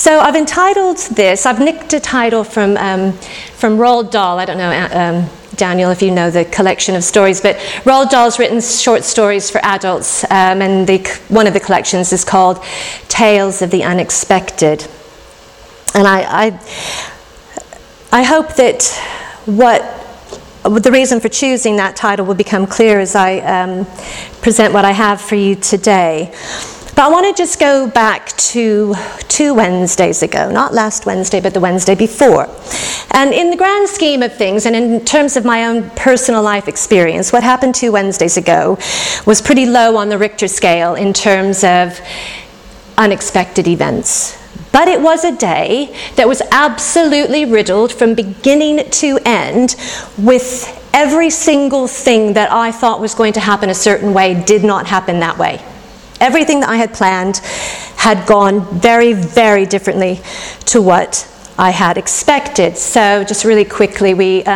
So I've entitled this, I've nicked a title from Roald Dahl. I don't know, Daniel, if you know the collection of stories, but Roald Dahl's written short stories for adults, and one of the collections is called Tales of the Unexpected. And I hope that the reason for choosing that title will become clear as I present what I have for you today. But I want to just go back to 2 Wednesdays ago, not last Wednesday, but the Wednesday before. And in the grand scheme of things, and in terms of my own personal life experience, what happened 2 Wednesdays ago was pretty low on the Richter scale in terms of unexpected events. But it was a day that was absolutely riddled from beginning to end with every single thing that I thought was going to happen a certain way did not happen that way. Everything that I had planned had gone very, very differently to what I had expected. So just really quickly,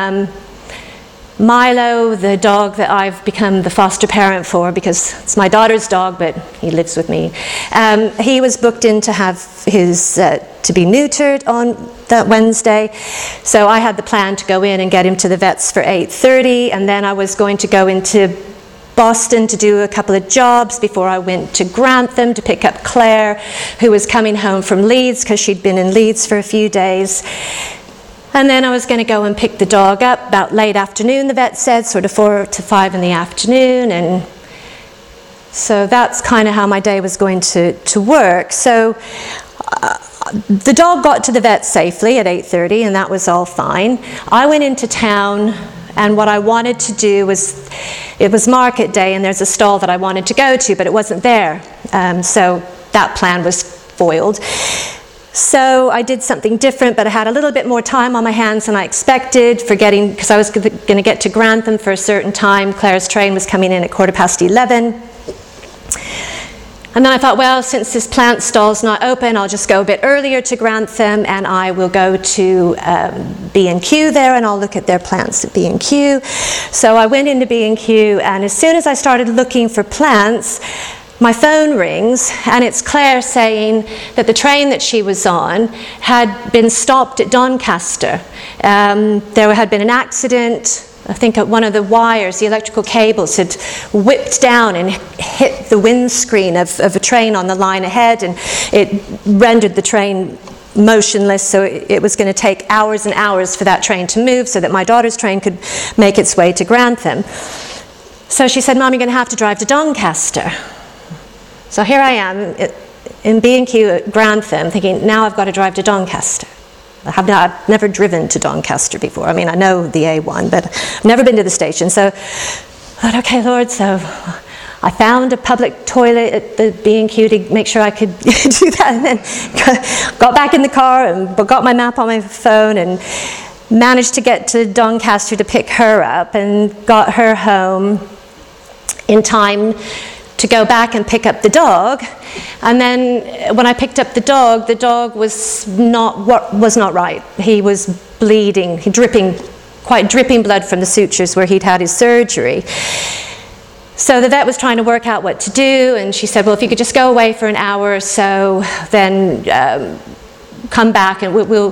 Milo, the dog that I've become the foster parent for because it's my daughter's dog, but he lives with me. He was booked in to have his to be neutered on that Wednesday. So I had the plan to go in and get him to the vets for 8:30, and then I was going to go into Boston to do a couple of jobs before I went to Grantham to pick up Claire, who was coming home from Leeds because she'd been in Leeds for a few days. And then I was going to go and pick the dog up about late afternoon, the vet said, sort of 4 to 5 in the afternoon. And so that's kind of how my day was going to work. So the dog got to the vet safely at 8:30, and that was all fine. I went into town, and what I wanted to do was, it was market day, and there's a stall that I wanted to go to, but it wasn't there. So that plan was foiled. So I did something different, but I had a little bit more time on my hands than I expected, because I was going to get to Grantham for a certain time. Claire's train was coming in at 11:15. And then I thought, well, since this plant stall's not open, I'll just go a bit earlier to Grantham, and I will go to B&Q there, and I'll look at their plants at B&Q. So I went into B&Q, and as soon as I started looking for plants, my phone rings, and it's Claire saying that the train that she was on had been stopped at Doncaster. There had been an accident. I think one of the wires, the electrical cables, had whipped down and hit the windscreen of a train on the line ahead, and it rendered the train motionless, so it was going to take hours and hours for that train to move so that my daughter's train could make its way to Grantham. So she said, Mom, you're going to have to drive to Doncaster. So here I am in B&Q at Grantham thinking, now I've got to drive to Doncaster. I've never driven to Doncaster before. I mean, I know the A1, but I've never been to the station. So I thought, okay, Lord, so I found a public toilet at the B&Q to make sure I could do that, and then got back in the car and got my map on my phone and managed to get to Doncaster to pick her up and got her home in time to go back and pick up the dog. And then when I picked up the dog was not right. He was bleeding, dripping blood from the sutures where he'd had his surgery. So the vet was trying to work out what to do, and she said, well, if you could just go away for an hour or so, then come back and we'll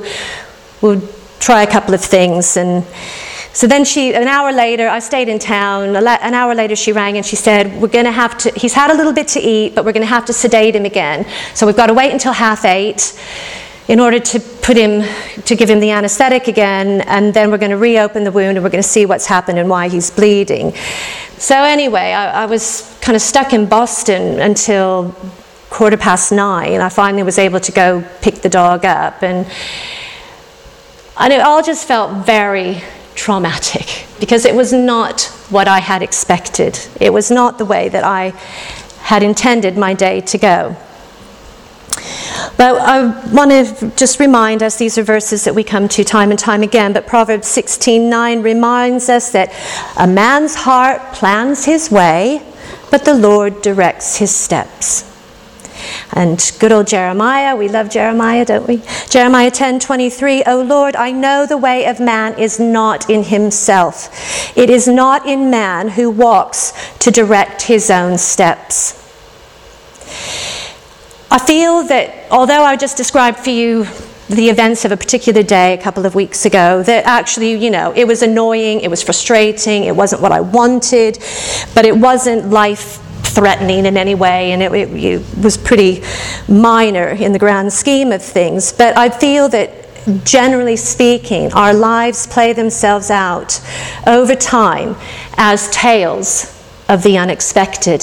try a couple of things. And so then an hour later, I stayed in town. An hour later, she rang and she said, he's had a little bit to eat, but we're going to have to sedate him again. So we've got to wait until 8:30 in order to give him the anesthetic again, and then we're going to reopen the wound and we're going to see what's happened and why he's bleeding. So anyway, I was kind of stuck in Boston until 9:15. I finally was able to go pick the dog up, and it all just felt very traumatic because it was not what I had expected. It was not the way that I had intended my day to go. But I want to just remind us, these are verses that we come to time and time again, but Proverbs 16:9 reminds us that a man's heart plans his way, but the Lord directs his steps. And good old Jeremiah, we love Jeremiah, don't we? Jeremiah 10:23, O Lord, I know the way of man is not in himself. It is not in man who walks to direct his own steps. I feel that although I just described for you the events of a particular day a couple of weeks ago, that actually, it was annoying, it was frustrating, it wasn't what I wanted, but it wasn't life-threatening in any way, and it was pretty minor in the grand scheme of things. But I feel that, generally speaking, our lives play themselves out over time as tales of the unexpected.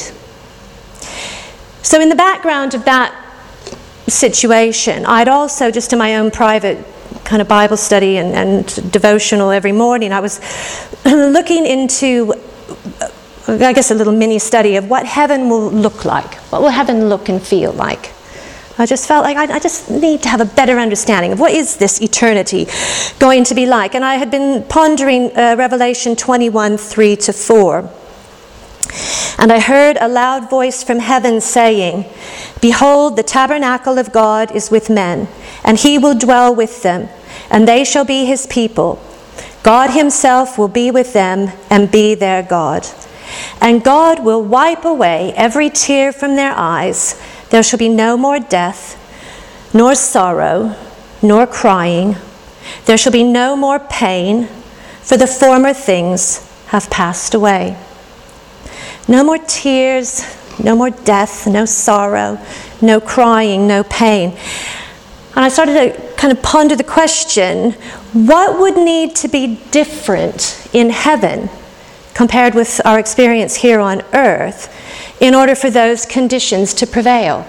So in the background of that situation, I'd also, just in my own private kind of Bible study and devotional every morning, I was looking into, I guess, a little mini study of what heaven will look like. What will heaven look and feel like? I just felt like I just need to have a better understanding of what is this eternity going to be like. And I had been pondering Revelation 21, 3-4. And I heard a loud voice from heaven saying, "Behold, the tabernacle of God is with men, and he will dwell with them, and they shall be his people. God himself will be with them and be their God. And God will wipe away every tear from their eyes. There shall be no more death, nor sorrow, nor crying. There shall be no more pain, for the former things have passed away." No more tears, no more death, no sorrow, no crying, no pain. And I started to kind of ponder the question, what would need to be different in heaven compared with our experience here on earth in order for those conditions to prevail?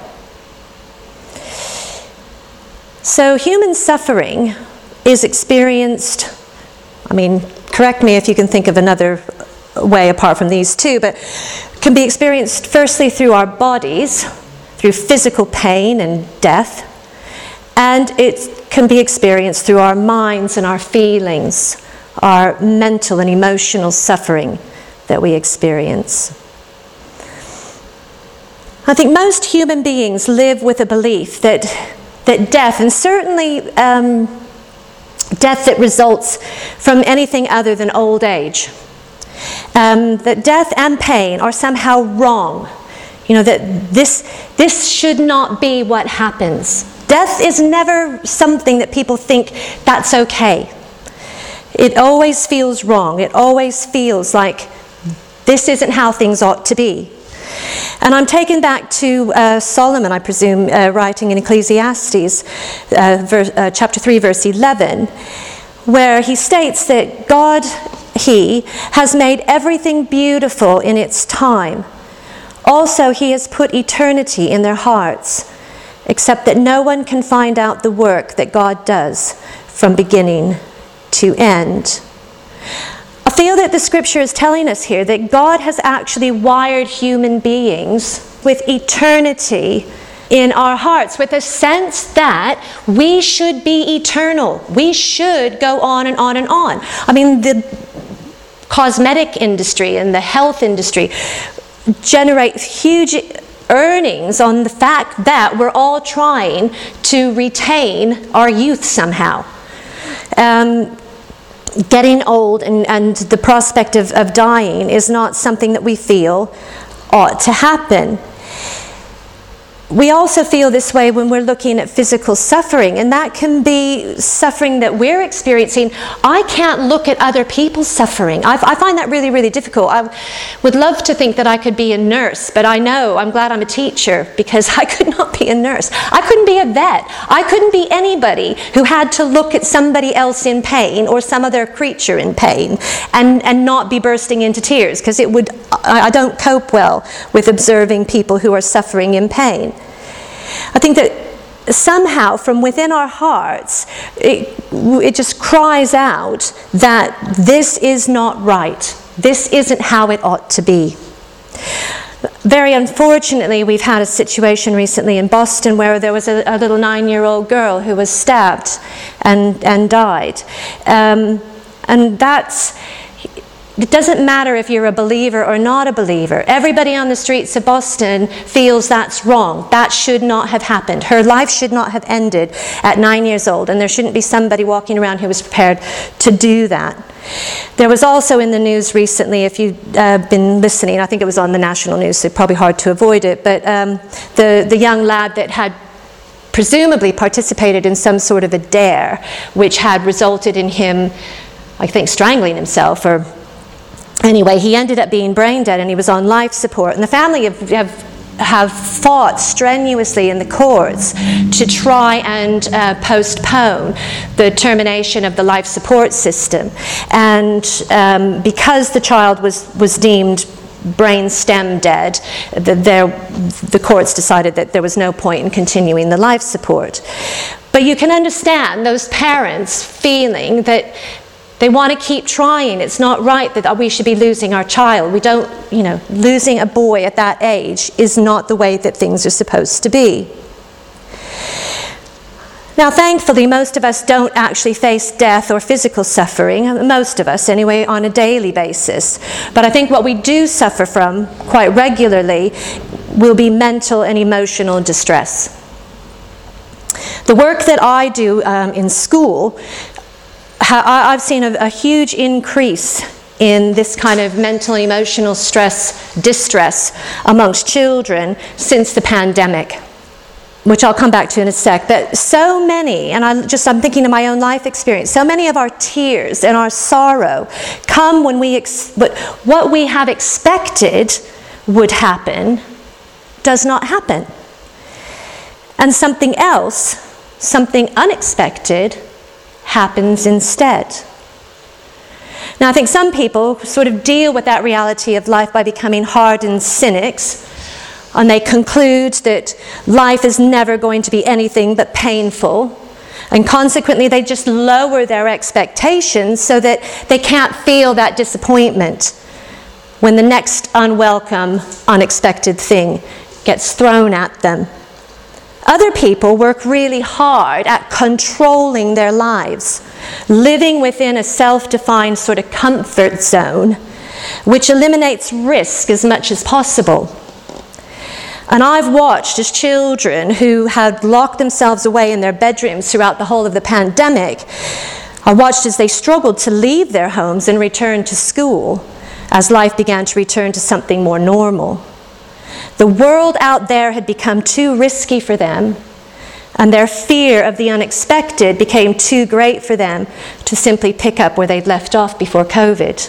So human suffering is experienced, correct me if you can think of another way apart from these two, but can be experienced firstly through our bodies, through physical pain and death, and it can be experienced through our minds and our feelings, our mental and emotional suffering that we experience. I think most human beings live with a belief that death, and certainly death that results from anything other than old age, that death and pain are somehow wrong. That this should not be what happens. Death is never something that people think that's okay. It always feels wrong. It always feels like this isn't how things ought to be. And I'm taken back to Solomon, I presume, writing in Ecclesiastes, chapter 3, verse 11, where he states that God, he has made everything beautiful in its time. Also, he has put eternity in their hearts, except that no one can find out the work that God does from beginning to end. I feel that the scripture is telling us here that God has actually wired human beings with eternity in our hearts, with a sense that we should be eternal. We should go on and on and on. The cosmetic industry and the health industry generate huge earnings on the fact that we're all trying to retain our youth somehow. Getting old and the prospect of dying is not something that we feel ought to happen. We also feel this way when we're looking at physical suffering, and that can be suffering that we're experiencing. I can't look at other people's suffering. I find that really, really difficult. I would love to think that I could be a nurse, but I'm glad I'm a teacher, because I could not be a nurse. I couldn't be a vet. I couldn't be anybody who had to look at somebody else in pain or some other creature in pain and not be bursting into tears, because I don't cope well with observing people who are suffering in pain. I think that somehow from within our hearts, it just cries out that this is not right. This isn't how it ought to be. Very unfortunately, we've had a situation recently in Boston where there was a little 9-year-old girl who was stabbed and died. And that's, It doesn't matter if you're a believer or not a believer. Everybody on the streets of Boston feels that's wrong. That should not have happened. Her life should not have ended at 9 years old, and there shouldn't be somebody walking around who was prepared to do that. There was also in the news recently, if you've been listening, I think it was on the national news, so probably hard to avoid it, but the young lad that had presumably participated in some sort of a dare, which had resulted in him, I think, strangling himself, or anyway, he ended up being brain dead and he was on life support. And the family have fought strenuously in the courts to try and postpone the termination of the life support system. And because the child was deemed brain stem dead, the courts decided that there was no point in continuing the life support. But you can understand those parents feeling that they want to keep trying. It's not right that we should be losing our child. We don't, losing a boy at that age is not the way that things are supposed to be. Now, thankfully, most of us don't actually face death or physical suffering, most of us anyway, on a daily basis. But I think what we do suffer from quite regularly will be mental and emotional distress. The work that I do in school, I've seen a huge increase in this kind of mental and emotional distress amongst children since the pandemic, which I'll come back to in a sec. But so many, and I'm thinking of my own life experience, so many of our tears and our sorrow come when what we have expected would happen does not happen. And something else, something unexpected, happens instead. Now, I think some people sort of deal with that reality of life by becoming hardened cynics, and they conclude that life is never going to be anything but painful, and consequently they just lower their expectations so that they can't feel that disappointment when the next unwelcome, unexpected thing gets thrown at them. Other people work really hard at controlling their lives, living within a self-defined sort of comfort zone, which eliminates risk as much as possible. And I've watched as children who had locked themselves away in their bedrooms throughout the whole of the pandemic, I watched as they struggled to leave their homes and return to school as life began to return to something more normal. The world out there had become too risky for them, and their fear of the unexpected became too great for them to simply pick up where they'd left off before COVID.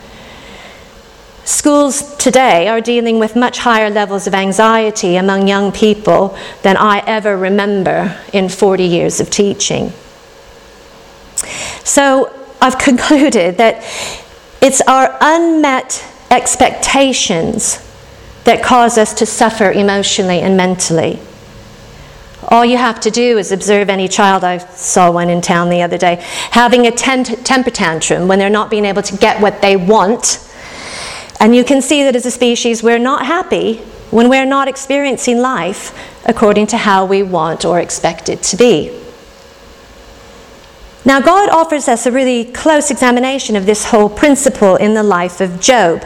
Schools today are dealing with much higher levels of anxiety among young people than I ever remember in 40 years of teaching. So I've concluded that it's our unmet expectations that cause us to suffer emotionally and mentally. All you have to do is observe any child. I saw one in town the other day having a temper tantrum when they're not being able to get what they want. And you can see that as a species we're not happy when we're not experiencing life according to how we want or expect it to be. Now, God offers us a really close examination of this whole principle in the life of Job.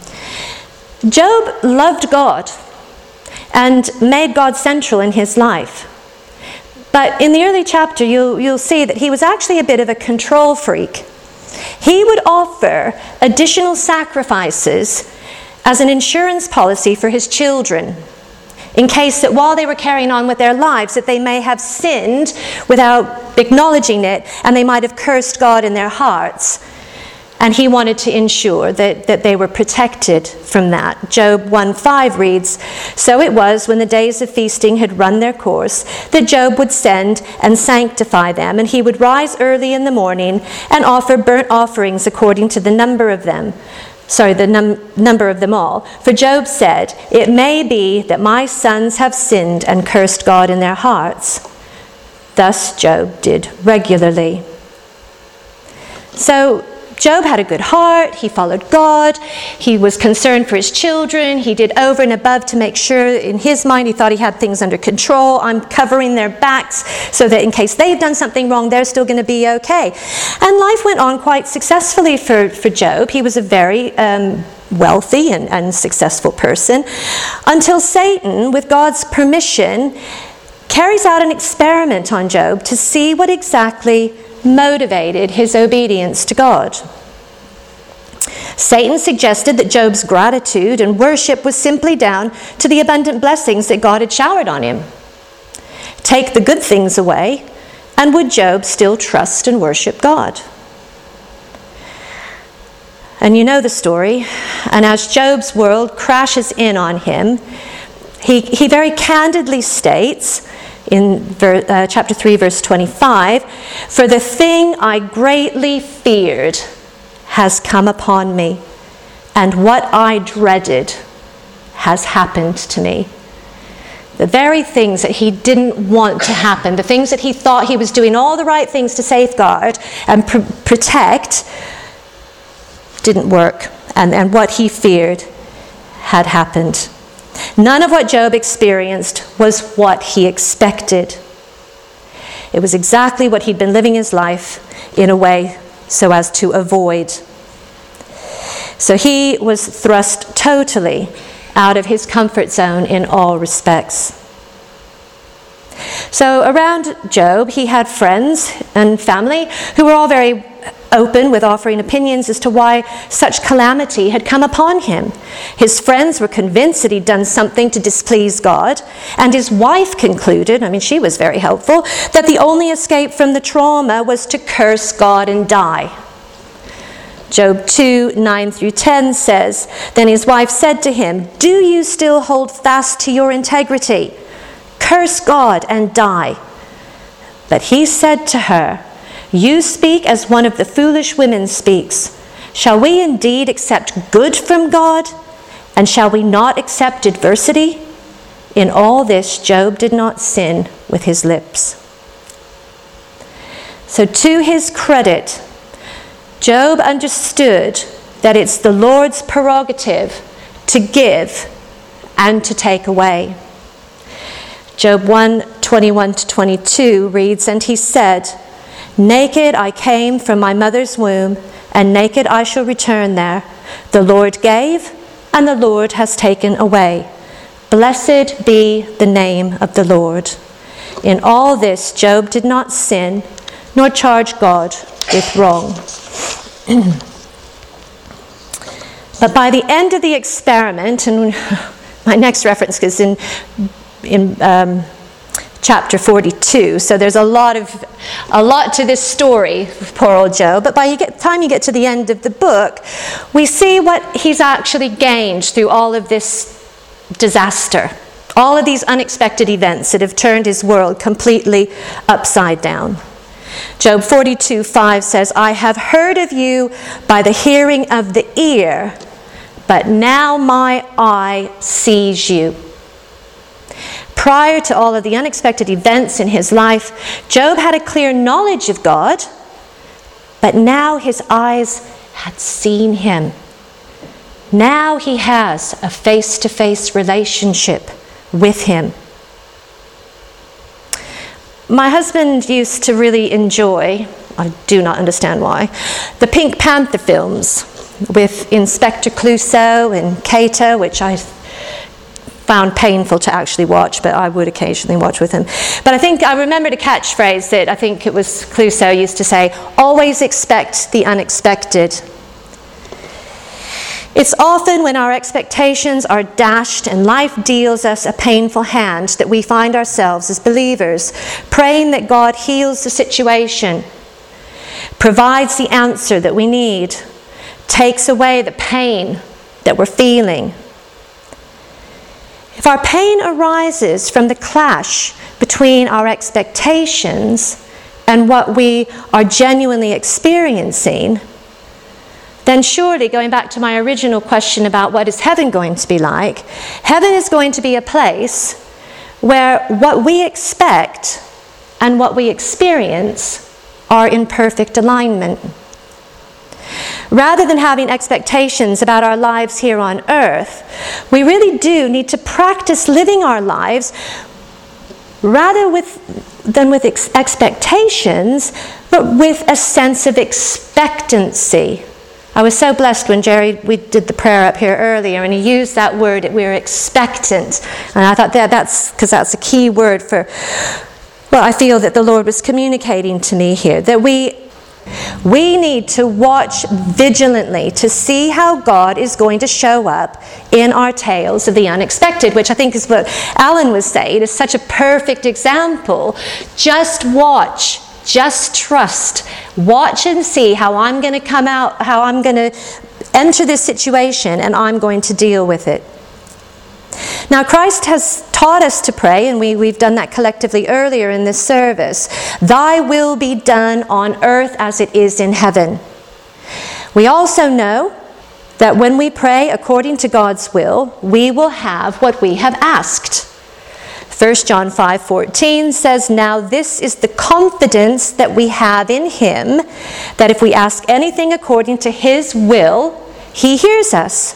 Job loved God and made God central in his life. But in the early chapter, you'll see that he was actually a bit of a control freak. He would offer additional sacrifices as an insurance policy for his children, in case that while they were carrying on with their lives, that they may have sinned without acknowledging it, and they might have cursed God in their hearts. And he wanted to ensure that they were protected from that. Job 1:5 reads, "So it was when the days of feasting had run their course that Job would send and sanctify them, and he would rise early in the morning and offer burnt offerings according to the number of them." Number of them all. For Job said, "It may be that my sons have sinned and cursed God in their hearts." Thus Job did regularly. So Job had a good heart. He followed God. He was concerned for his children. He did over and above to make sure, in his mind, he thought he had things under control. I'm covering their backs so that in case they've done something wrong, they're still going to be okay. And life went on quite successfully for Job. He was a very wealthy and successful person until Satan, with God's permission, carries out an experiment on Job to see what exactly motivated his obedience to God. Satan suggested that Job's gratitude and worship was simply down to the abundant blessings that God had showered on him. Take the good things away, and would Job still trust and worship God? And you know the story. And as Job's world crashes in on him, he very candidly states, in chapter 3, verse 25, "For the thing I greatly feared has come upon me, and what I dreaded has happened to me." The very things that he didn't want to happen, the things that he thought he was doing all the right things to safeguard and protect, didn't work. And what he feared had happened. None of what Job experienced was what he expected. It was exactly what he'd been living his life in a way so as to avoid. So he was thrust totally out of his comfort zone in all respects. So around Job, he had friends and family who were all very open with offering opinions as to why such calamity had come upon him. His friends were convinced that he'd done something to displease God, and his wife concluded, she was very helpful, that the only escape from the trauma was to curse God and die. Job 2, 9 through 10 says, "Then his wife said to him, 'Do you still hold fast to your integrity? Curse God and die.' But he said to her, 'You speak as one of the foolish women speaks. Shall we indeed accept good from God? And shall we not accept adversity?' In all this, Job did not sin with his lips." So to his credit, Job understood that it's the Lord's prerogative to give and to take away. Job 1, 21 to 22 reads, "And he said, 'Naked I came from my mother's womb, and naked I shall return there. The Lord gave, and the Lord has taken away. Blessed be the name of the Lord.' In all this, Job did not sin, nor charge God with wrong." But by the end of the experiment, and my next reference is in chapter 42, so there's a lot to this story, poor old Job. But by the time you get to the end of the book, we see what he's actually gained through all of this disaster, all of these unexpected events that have turned his world completely upside down. Job 42:5 says, "I have heard of you by the hearing of the ear, but now my eye sees you." Prior to all of the unexpected events in his life, Job had a clear knowledge of God, but now his eyes had seen him. Now he has a face-to-face relationship with him. My husband used to really enjoy, I do not understand why, the Pink Panther films with Inspector Clouseau and Cato, which I found painful to actually watch, but I would occasionally watch with him. But I remembered a catchphrase that I think it was Clouseau used to say, "Always expect the unexpected." It's often when our expectations are dashed and life deals us a painful hand that we find ourselves as believers praying that God heals the situation, provides the answer that we need, takes away the pain that we're feeling. If our pain arises from the clash between our expectations and what we are genuinely experiencing, then surely, going back to my original question about what is heaven going to be like, heaven is going to be a place where what we expect and what we experience are in perfect alignment. rather than having expectations about our lives here on earth, we really do need to practice living our lives rather than with expectations, but with a sense of expectancy. I was so blessed when we did the prayer up here earlier, and he used that word that we're expectant. And I thought that's because that's a key word for what I feel that the Lord was communicating to me here, that we need to watch vigilantly to see how God is going to show up in our tales of the unexpected, which I think is what Alan was saying is such a perfect example. Just watch. Just trust. Watch and see how I'm going to come out, how I'm going to enter this situation, and I'm going to deal with it. Now, Christ has taught us to pray, and we've done that collectively earlier in this service. Thy will be done on earth as it is in heaven. We also know that when we pray according to God's will, we will have what we have asked. 1 John 5:14 says, "Now this is the confidence that we have in him, that if we ask anything according to his will, he hears us."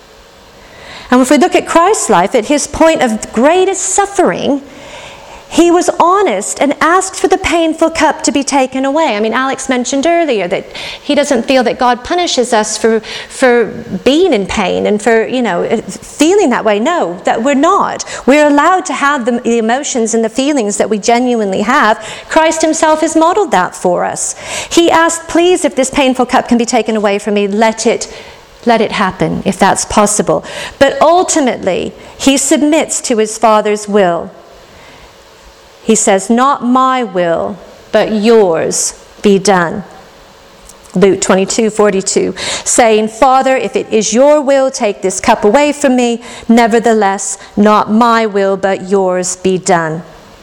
And if we look at Christ's life, at his point of greatest suffering, he was honest and asked for the painful cup to be taken away. I mean, Alex mentioned earlier that he doesn't feel that God punishes us for being in pain and for, feeling that way. No, that we're not. We're allowed to have the emotions and the feelings that we genuinely have. Christ himself has modeled that for us. He asked, "Please, if this painful cup can be taken away from me, let it happen, if that's possible." But ultimately, he submits to his Father's will. He says, "Not my will, but yours be done." Luke 22:42, saying, "Father, if it is your will, take this cup away from me. Nevertheless, not my will, but yours be done."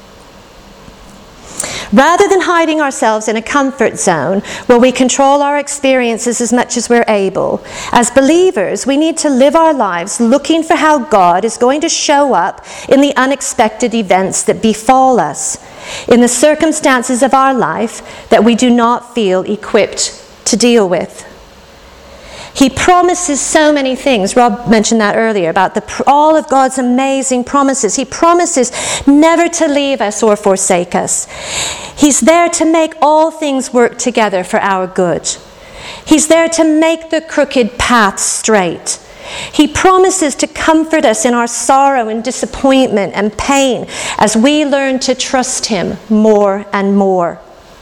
Rather than hiding ourselves in a comfort zone where we control our experiences as much as we're able, as believers, we need to live our lives looking for how God is going to show up in the unexpected events that befall us, in the circumstances of our life that we do not feel equipped to deal with. He promises so many things. Rob mentioned that earlier about all of God's amazing promises. He promises never to leave us or forsake us. He's there to make all things work together for our good. He's there to make the crooked path straight. He promises to comfort us in our sorrow and disappointment and pain as we learn to trust him more and more.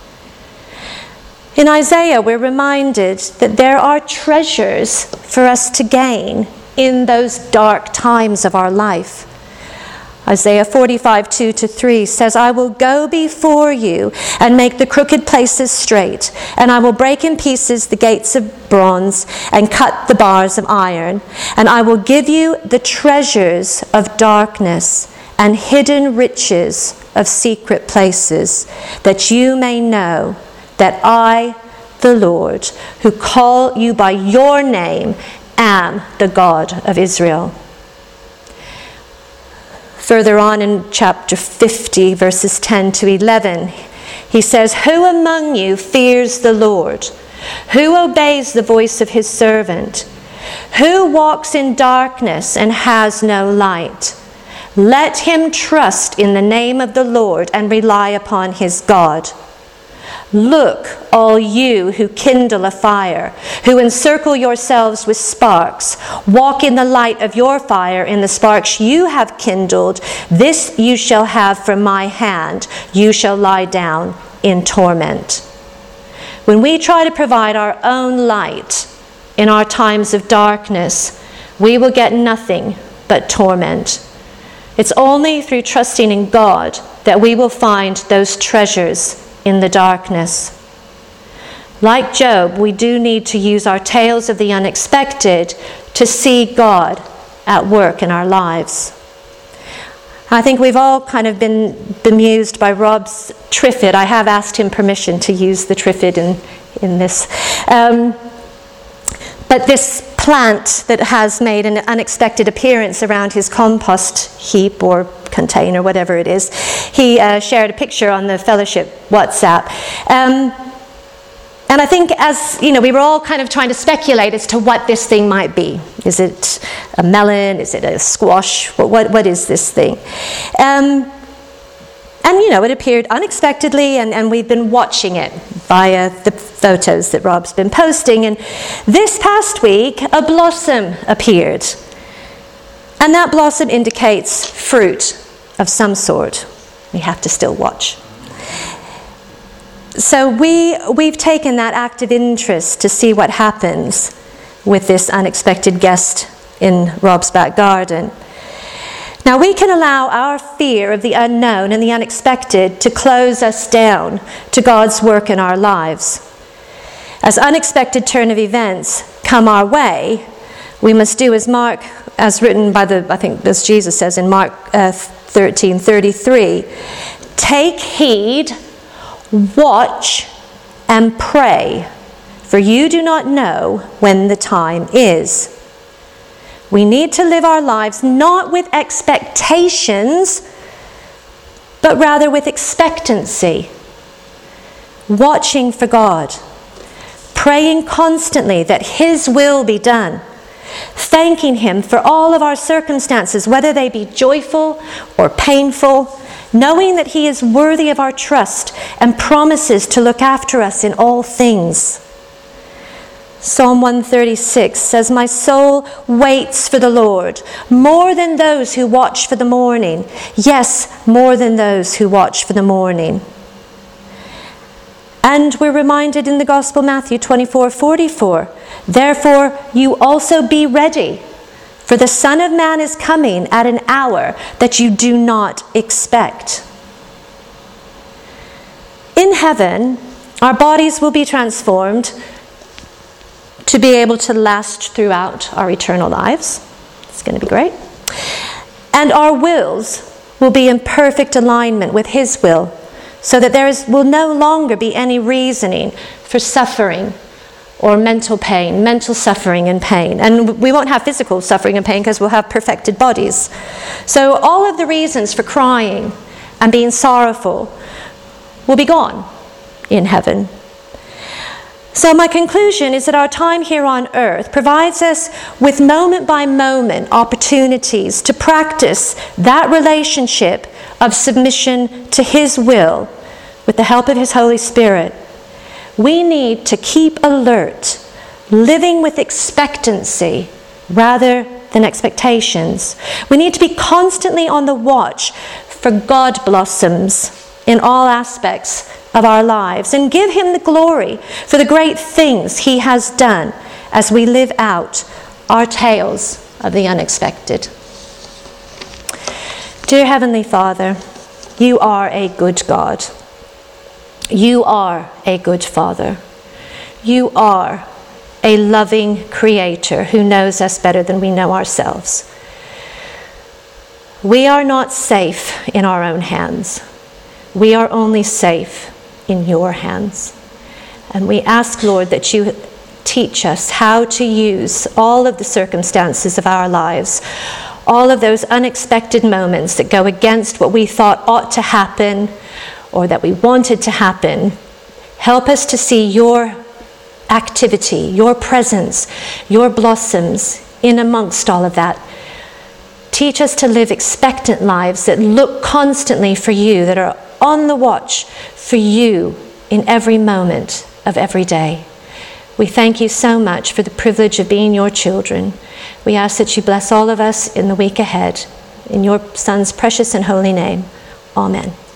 In Isaiah, we're reminded that there are treasures for us to gain in those dark times of our life. Isaiah 45:2-3 says, "I will go before you and make the crooked places straight, and I will break in pieces the gates of bronze and cut the bars of iron, and I will give you the treasures of darkness and hidden riches of secret places, that you may know that I, the Lord, who call you by your name, am the God of Israel." Further on in chapter 50, verses 10-11, he says, "Who among you fears the Lord? Who obeys the voice of his servant? Who walks in darkness and has no light? Let him trust in the name of the Lord and rely upon his God. Look, all you who kindle a fire, who encircle yourselves with sparks, walk in the light of your fire in the sparks you have kindled. This you shall have from my hand. You shall lie down in torment." When we try to provide our own light in our times of darkness, we will get nothing but torment. It's only through trusting in God that we will find those treasures in the darkness. Like Job, we do need to use our tales of the unexpected to see God at work in our lives. I think we've all kind of been bemused by Rob's triffid. I have asked him permission to use the triffid in this. But this plant that has made an unexpected appearance around his compost heap or container, whatever it is, he shared a picture on the fellowship WhatsApp. And I think as, we were all kind of trying to speculate as to what this thing might be. Is it a melon? Is it a squash? What is this thing? And it appeared unexpectedly, and we've been watching it via the photos that Rob's been posting. And this past week, a blossom appeared. And that blossom indicates fruit of some sort. We have to still watch. So we've taken that active interest to see what happens with this unexpected guest in Rob's back garden. Now we can allow our fear of the unknown and the unexpected to close us down to God's work in our lives. As unexpected turn of events come our way, we must do as written by as Jesus says in Mark 13:33, take heed, watch, and pray, for you do not know when the time is. We need to live our lives not with expectations, but rather with expectancy, watching for God, praying constantly that His will be done, thanking Him for all of our circumstances, whether they be joyful or painful, knowing that He is worthy of our trust and promises to look after us in all things. Psalm 136 says, my soul waits for the Lord, more than those who watch for the morning. Yes, more than those who watch for the morning. And we're reminded in the Gospel, Matthew 24:44, therefore you also be ready, for the Son of Man is coming at an hour that you do not expect. In heaven, our bodies will be transformed to be able to last throughout our eternal lives. It's going to be great. And our wills will be in perfect alignment with His will, so that will no longer be any reasoning for suffering or mental pain, mental suffering and pain. And we won't have physical suffering and pain because we'll have perfected bodies. So all of the reasons for crying and being sorrowful will be gone in heaven. So my conclusion is that our time here on earth provides us with moment by moment opportunities to practice that relationship of submission to His will with the help of His Holy Spirit. We need to keep alert, living with expectancy rather than expectations. We need to be constantly on the watch for God blossoms in all aspects of our lives, and give Him the glory for the great things He has done as we live out our tales of the unexpected. Dear Heavenly Father, You are a good God. You are a good Father. You are a loving Creator who knows us better than we know ourselves. We are not safe in our own hands. We are only safe in Your hands. And we ask, Lord, that You teach us how to use all of the circumstances of our lives, all of those unexpected moments that go against what we thought ought to happen or that we wanted to happen. Help us to see Your activity, Your presence, Your blossoms in amongst all of that. Teach us to live expectant lives that look constantly for You, that are on the watch for You in every moment of every day. We thank You so much for the privilege of being Your children. We ask that You bless all of us in the week ahead. In Your Son's precious and holy name. Amen.